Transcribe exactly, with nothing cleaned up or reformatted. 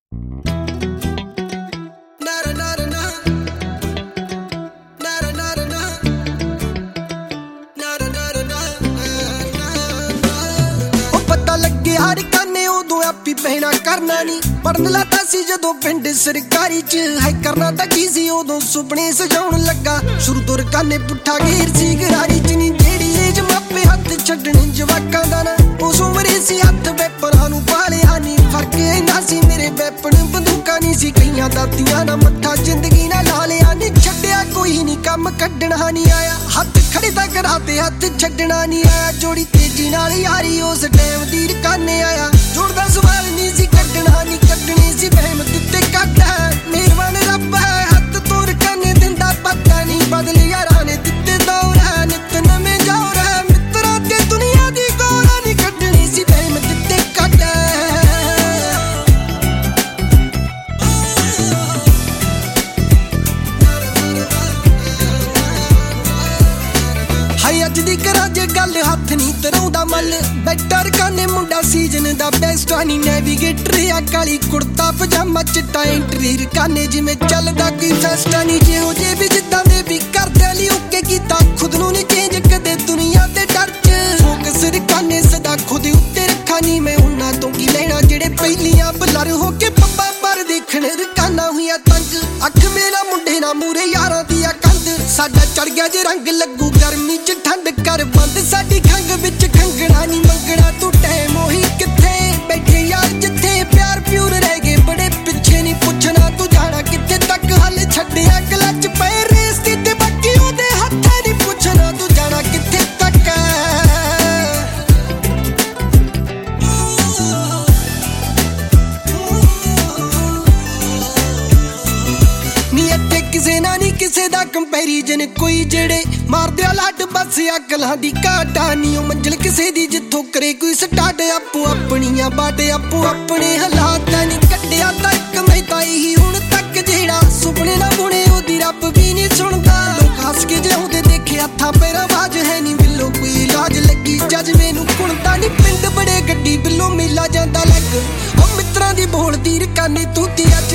हर काने उदों आपी बहना करना नी पढ़न लाता सी जदों पिंड सरकारी च है करना तां की सी उदों सुपने सजाउण लगा शुरू तो काने पुट्ठा घेर सी गरारी च नी जेड़ी एज मापे हत्थ छड्डण जवाकां दा ना उस उमरे सी हत्थ वेपरां नूं पालिया नी फर्क इन्ना सी मेरे वेपन बंदूकां नी सी कईयां दातियां ना मत्था जिंदगी ना ला लिया नी छड्डिया कोई नी कम कड्डणा नी आया हत्थ खड़े दा कराते हत्थ छड्डणा नी आया जोड़ी तेजी नाल यारी उस टाइम दी काने आया जुड़दा सवाल नी सी कड्डणा नी कड्डणी सी बहम दित्ते कट है मेहरबान रब है हत्थ तोर काने दिंदा पता नी बदल यारां ने दित्ते दौर है नित नवें जौर है मित्रा ते दुनिया दी गौर नी कड्डणी सी बहम दित्ते कट है हाय अज दी करा जे गल हत्थ नी तराउंदा मल बैटर काने मुंडा सीजन दा बेस्ट आनी नेविगेटर आ काली कुर्ता पजामा चिट्टा इंटीरियर काने जिवें चलदा कोई फेस्ट आनी जेहो जे भी जिद्दां दे भी करदे ली ओके कीता खुद नूं नी चेंज कदे दुनिया दे डर च फोकस काने सदा खुद उत्ते रखा नी मैं उन्हां तों की लेना जेड़े पहलियां बलर हो के पप्पा पर देखण रकाना हुई तंग अख मेरा मुंडे ना मूरे यारां दी कंध साडा चढ़ गया जे रंग लगू गर्मी च ठंड कर बंद साडी खंग विच खंगणा नी मंगणा तू टाइम ओही किथे बैठे यार जिथे प्यार प्यूर रह गए बड़े पिछे नी पुछना तू जाना किथे तक हल छड्डिया क्लच पे रेस दी ते बाकी ओदे हत्थे नी पुछना तू जाना किथे तक नी इत्थे किसे ना नी किसे दा कंपैरिजन कोई जेड़े मारदे लड बस अकलां दी घाटा नी ओ मंजिल किसे दी जिथों करे कोई स्टार्ट आपो अपनियां बाटे आपो अपने हालात नी कड्डिया तक मैं ताई ही हुण तक जेड़ा सुपने ना बुने ओदी रब भी नी सुनदा लोक हस के जिउंदे देखे हत्थां पैर आवाज है नी बिल्लो कोई इलाज लगी जज मैनू कुणदा नी पिंड बड़े गड्डी बिल्लो मेला जांदा लग ओ मित्रां दी बोलदी रकाने तू ती